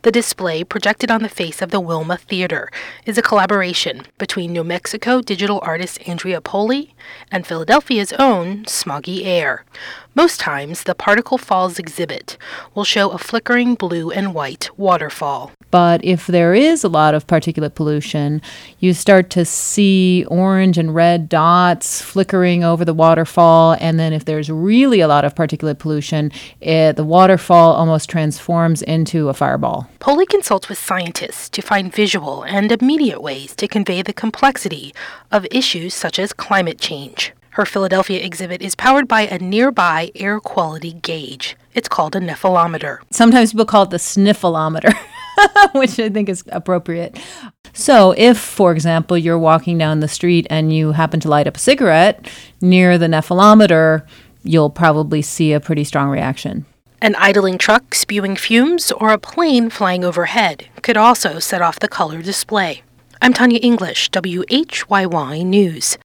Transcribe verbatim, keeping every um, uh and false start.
The display, projected on the face of the Wilma Theater, is a collaboration between New Mexico digital artist Andrea Poli and Philadelphia's own Smoggy Air. Most times, the Particle Falls exhibit will show a flickering blue and white waterfall. But if there is a lot of particulate pollution, you start to see orange and red dots flickering over the waterfall. And then if there's really a lot of particulate pollution, it, the waterfall almost transforms into a fireball. Poli consults with scientists to find visual and immediate ways to convey the complexity of issues such as climate change. Her Philadelphia exhibit is powered by a nearby air quality gauge. It's called a nephelometer. Sometimes people call it the sniffleometer, which I think is appropriate. So if, for example, you're walking down the street and you happen to light up a cigarette near the nephelometer, you'll probably see a pretty strong reaction. An idling truck spewing fumes or a plane flying overhead could also set off the color display. I'm Tanya English, W H Y Y News.